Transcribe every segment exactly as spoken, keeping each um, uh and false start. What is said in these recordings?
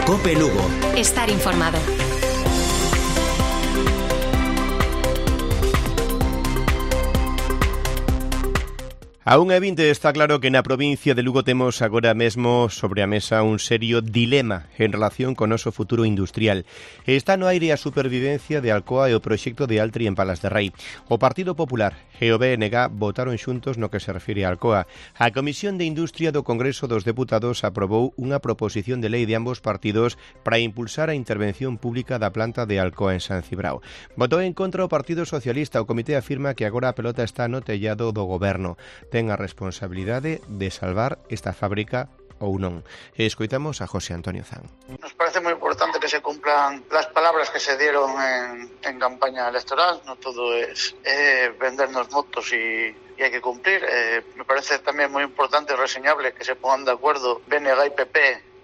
COPE Lugo. Estar informado. A unha e vinte está claro que na provincia de Lugo temos agora mesmo sobre a mesa un serio dilema en relación con o noso futuro industrial. Está no aire a supervivencia de Alcoa e o proxecto de Altri en Palas de Rei. O Partido Popular e o B N G votaron xuntos no que se refire a Alcoa. A Comisión de Industria do Congreso dos Deputados aprobou unha proposición de lei de ambos partidos para impulsar a intervención pública da planta de Alcoa en San Cibrao. Votou en contra o Partido Socialista. O comité afirma que agora a pelota está no tellado do goberno. Ten a responsabilidade de salvar esta fábrica ou non. Escoitamos a José Antonio Zan. Nos parece moi importante que se cumplan las palabras que se dieron en, en campaña electoral. No todo es eh, vendernos motos y, y hay que cumplir. Eh, me parece también muy importante y reseñable que se pongan de acuerdo B N G y P P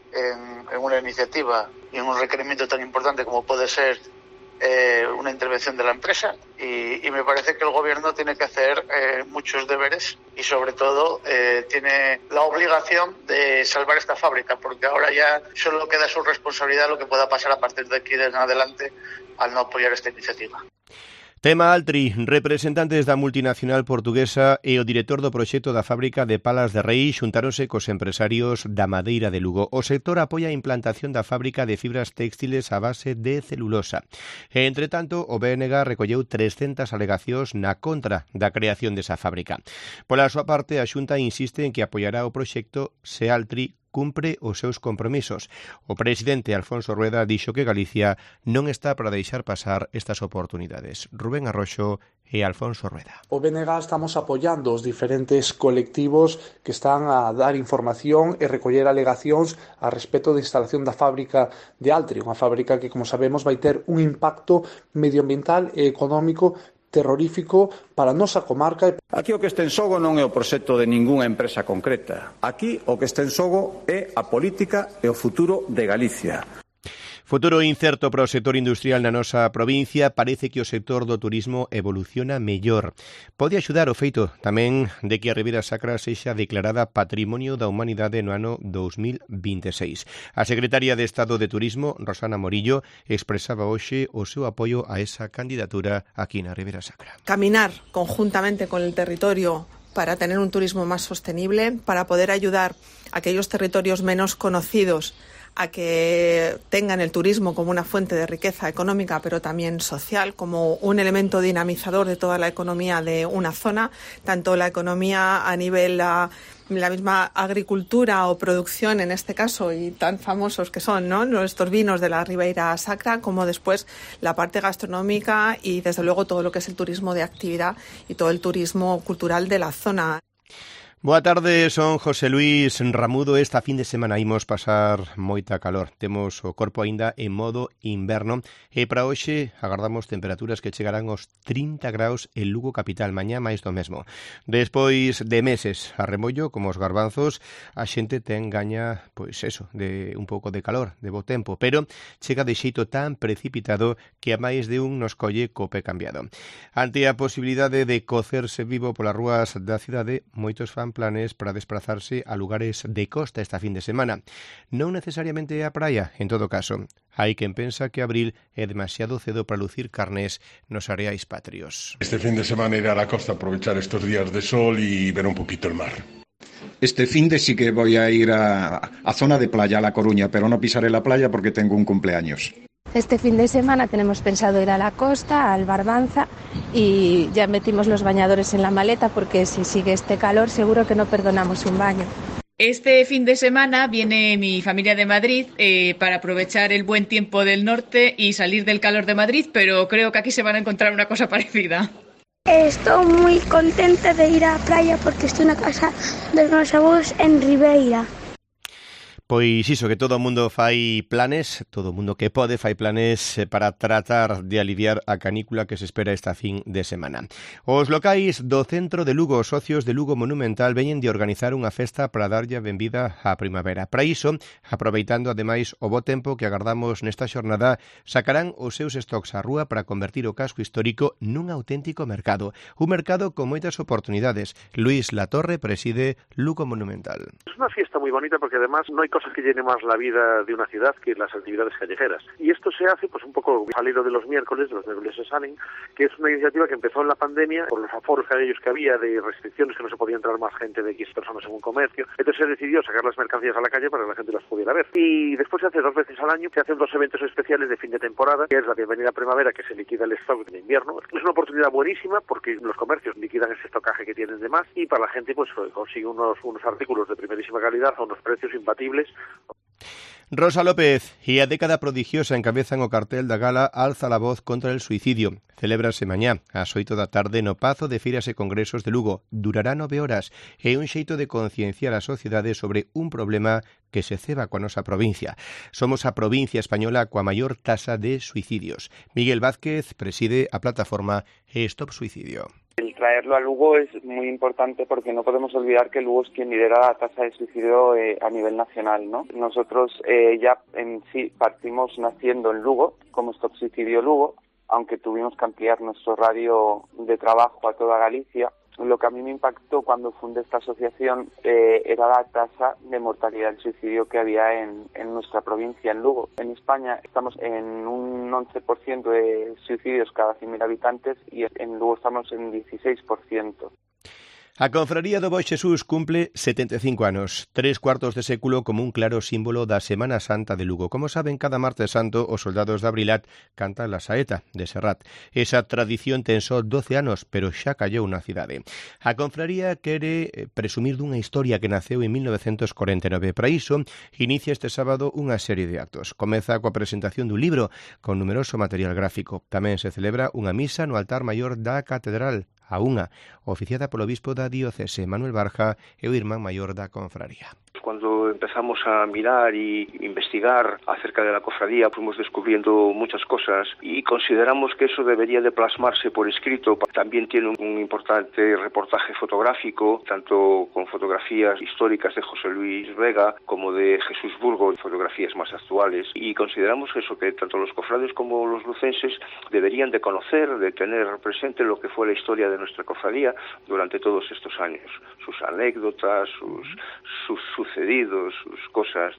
en, en una iniciativa y en un requerimiento tan importante como puede ser Eh, una intervención de la empresa y, y me parece que el gobierno tiene que hacer eh, muchos deberes y sobre todo eh, tiene la obligación de salvar esta fábrica, porque ahora ya solo queda su responsabilidad lo que pueda pasar a partir de aquí en adelante al no apoyar esta iniciativa. Tema Altri, representantes da multinacional portuguesa e o director do proxecto da fábrica de Palas de Rei xuntáronse cos empresarios da madeira de Lugo. O sector apoia a implantación da fábrica de fibras textiles a base de celulosa. E, entre tanto, o B N G recolleu trescentas alegacións na contra da creación desa fábrica. Pola súa parte, a Xunta insiste en que apoiará o proxecto se Altri cumpre os seus compromisos. O presidente Alfonso Rueda dixo que Galicia non está para deixar pasar estas oportunidades. Rubén Arroxo e Alfonso Rueda. O B N G estamos apoiando os diferentes colectivos que están a dar información e recoller alegacións a respecto da instalación da fábrica de Altri, unha fábrica que, como sabemos, vai ter un impacto medioambiental e económico terrorífico para a nosa comarca. Aquí o que está en xogo non é o proxecto de ningunha empresa concreta. Aquí o que está en xogo é a política e o futuro de Galicia. Futuro incerto para o sector industrial na nosa provincia. Parece que o sector do turismo evoluciona mellor. Pode axudar o feito tamén de que a Ribeira Sacra sexa declarada Patrimonio da Humanidade no ano dous mil vinte e seis. A secretaria de Estado de Turismo, Rosana Morillo, expresaba hoxe o seu apoio a esa candidatura aquí na Ribeira Sacra. Caminar conjuntamente con el territorio para tener un turismo más sostenible, para poder ayudar a aquellos territorios menos conocidos a que tengan el turismo como una fuente de riqueza económica, pero también social, como un elemento dinamizador de toda la economía de una zona, tanto la economía a nivel la, la misma agricultura o producción en este caso, y tan famosos que son, ¿no?, nuestros vinos de la Ribeira Sacra, como después la parte gastronómica y desde luego todo lo que es el turismo de actividad y todo el turismo cultural de la zona. Boa tarde, son José Luis Ramudo. Esta fin de semana imos pasar moita calor. Temos o corpo aínda en modo inverno e para hoxe agardamos temperaturas que chegarán aos trinta graus en Lugo capital, mañá máis do mesmo. Despois de meses a remollo, como os garbanzos, a xente ten gaña, pois eso, de un pouco de calor, de bo tempo, pero chega de xeito tan precipitado que a máis de un nos colle co pé cambiado. Ante a posibilidade de cocerse vivo polas rúas da cidade, moitos fan planes para desplazarse a lugares de costa esta fin de semana. Non necesariamente a praia, en todo caso. Hai quen pensa que abril é demasiado cedo para lucir carnes nos areais patrios. Este fin de semana iré a la costa a aprovechar estos días de sol y ver un poquito el mar. Este fin de sí que voy a ir a, a zona de playa, a La Coruña, pero no pisaré la playa porque tengo un cumpleaños. Este fin de semana tenemos pensado ir a la costa, al Barbanza, y ya metimos los bañadores en la maleta porque si sigue este calor seguro que no perdonamos un baño. Este fin de semana viene mi familia de Madrid eh, para aprovechar el buen tiempo del norte y salir del calor de Madrid, pero creo que aquí se van a encontrar una cosa parecida. Estoy muy contenta de ir a la playa porque estoy en la casa de meus avós en Ribeira. Pois iso, que todo o mundo fai planes, todo o mundo que pode fai planes para tratar de aliviar a canícula que se espera esta fin de semana. Os locais do centro de Lugo, os socios de Lugo Monumental, veñen de organizar unha festa para darlle a benvida á primavera. Para iso, aproveitando ademais o bo tempo que agardamos nesta xornada, sacarán os seus stocks á rúa para convertir o casco histórico nun auténtico mercado. Un mercado con moitas oportunidades. Luis Latorre preside Lugo Monumental. Es una fiesta muy bonita porque además no hay cosas que llenen más la vida de una ciudad que las actividades callejeras. Y esto se hace pues un poco al hilo de los miércoles, de los miércoles se salen, que es una iniciativa que empezó en la pandemia por los aforos que aquellos que había de restricciones, que no se podía entrar más gente de X personas en un comercio. Entonces se decidió sacar las mercancías a la calle para que la gente las pudiera ver. Y después se hace dos veces al año, se hacen dos eventos especiales de fin de temporada, que es la bienvenida primavera, que se liquida el stock de invierno. Es una oportunidad buenísima porque los comercios liquidan ese estocaje que tienen de más y para la gente pues consigue unos, unos artículos de primerísima calidad a unos precios imbatibles. Rosa López e a década prodigiosa encabezan o cartel da gala Alza la voz contra el suicidio. Celébrase mañá ás oito da tarde no Pazo de Feiras e Congresos de Lugo. Durará nove horas e un xeito de concienciar a sociedade sobre un problema que se ceba coa nosa provincia. Somos a provincia española coa maior tasa de suicidios. Miguel Vázquez preside a plataforma Stop Suicidio. El traerlo a Lugo es muy importante porque no podemos olvidar que Lugo es quien lidera la tasa de suicidio eh, a nivel nacional, ¿no? Nosotros eh, ya en sí partimos naciendo en Lugo, como Stop Suicidio Lugo, aunque tuvimos que ampliar nuestro radio de trabajo a toda Galicia. Lo que a mí me impactó cuando fundé esta asociación eh, era la tasa de mortalidad del suicidio que había en, en nuestra provincia, en Lugo. En España estamos en un once por ciento de suicidios cada cien mil habitantes y en Lugo estamos en dieciséis por ciento. A Confraría do Bo Xesús cumple setenta e cinco anos, tres cuartos de século como un claro símbolo da Semana Santa de Lugo. Como saben, cada martes santo os soldados de Abrilat cantan la saeta de Serrat. Esa tradición ten só doce anos, pero xa callou na cidade. A Confraría quere presumir dunha historia que naceu en mil novecentos corenta e nove. Para iso, inicia este sábado unha serie de actos. Comeza coa presentación dun libro con numeroso material gráfico. Tamén se celebra unha misa no altar maior da Catedral, a unha, oficiada polo obispo da diocese, Manuel Barja, e o irmán maior da confraría. Cuando empezamos a mirar y investigar acerca de la cofradía, fuimos descubriendo muchas cosas y consideramos que eso debería de plasmarse por escrito. También tiene un importante reportaje fotográfico, tanto con fotografías históricas de José Luis Vega como de Jesús Burgo, fotografías más actuales. Y consideramos eso, que tanto los cofrades como los lucenses deberían de conocer, de tener presente lo que fue la historia de nuestra cofradía durante todos estos años. Sus anécdotas, sus, sus sucedidos, sus cosas.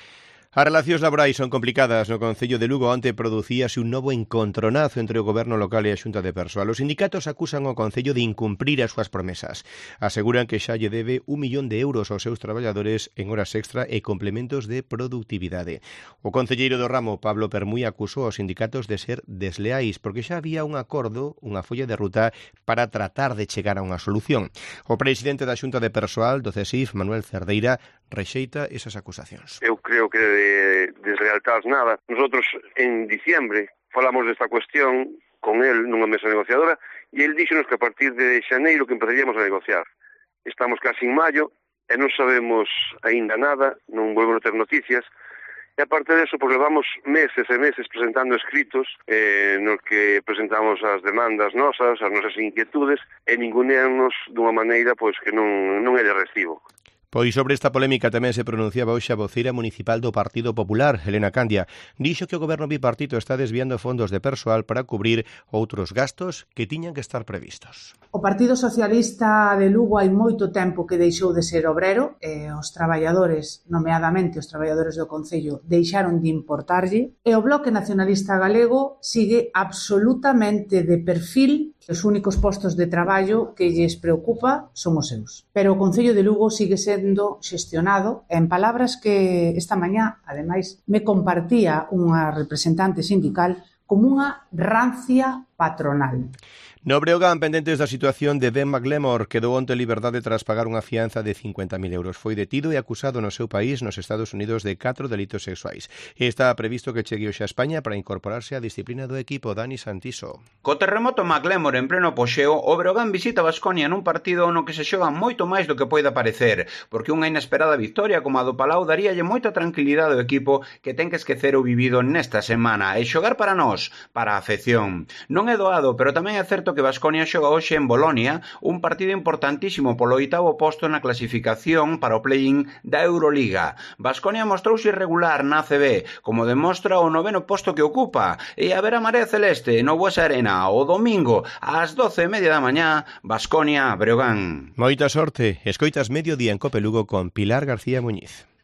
As relacións laborais son complicadas. No Concello de Lugo onte producíase un novo encontronazo entre o Goberno local e a Xunta de Persoal. Os sindicatos acusan ao Concello de incumprir as súas promesas. Aseguran que xa lle debe un millón de euros aos seus traballadores en horas extra e complementos de productividade. O concelleiro do ramo, Pablo Permuy, acusou aos sindicatos de ser desleais porque xa había un acordo, unha folla de ruta para tratar de chegar a unha solución. O presidente da Xunta de Persoal do C E S I F, Manuel Cerdeira, rexeita esas acusacións. Eu creo que de deslealtad nada. Nosotros en diciembre falamos desta cuestión con el nunha mesa negociadora e el díxonos que a partir de xaneiro que empezaríamos a negociar. Estamos casi en maio e non sabemos aínda nada, non volvemos a ter noticias. E aparte deso, pois levamos meses e meses presentando escritos eh, nos que presentamos as demandas nosas, as nosas inquietudes e ninguneanos dunha maneira pois que non, non é de recibo. Pois sobre esta polémica tamén se pronunciaba hoxe a voceira municipal do Partido Popular, Helena Candia. Dixo que o goberno bipartito está desviando fondos de persoal para cubrir outros gastos que tiñan que estar previstos. O Partido Socialista de Lugo hai moito tempo que deixou de ser obrero e os traballadores, nomeadamente os traballadores do Concello, deixaron de importarlle e o Bloque Nacionalista Galego sigue absolutamente de perfil. Os únicos postos de traballo que lles preocupa son os seus. Pero o Concello de Lugo sigue sendo xestionado, en palabras que esta mañá, ademais, me compartía unha representante sindical como unha rancia patronal. No Breogán, pendentes da situación de Ben McLemore, quedou onte en liberdade tras pagar unha fianza de cincuenta mil euros. Foi detido e acusado no seu país, nos Estados Unidos, de catro delitos sexuais. E está previsto que chegue hoxe a España para incorporarse á disciplina do equipo. Dani Santiso. Co terremoto McLemore en pleno poxeo, o Breogán visita Baskonia nun partido no que se xoga moito máis do que poida parecer, porque unha inesperada victoria como a do Palau daríalle moita tranquilidade ao equipo que ten que esquecer o vivido nesta semana e xogar para nós, para a afección. Non é doado, pero tamén é certo que Baskonia xoga hoxe en Bolonia, un partido importantísimo polo oitavo posto na clasificación para o play-in da Euroliga. Baskonia mostrouse irregular na A C B, como demostra o noveno posto que ocupa, e a ver a Marea Celeste no Buesa Arena o domingo ás doce e media da mañá, Baskonia Breogán. Moita sorte. Escoitas Mediodía en Cope Lugo con Pilar García Muñiz.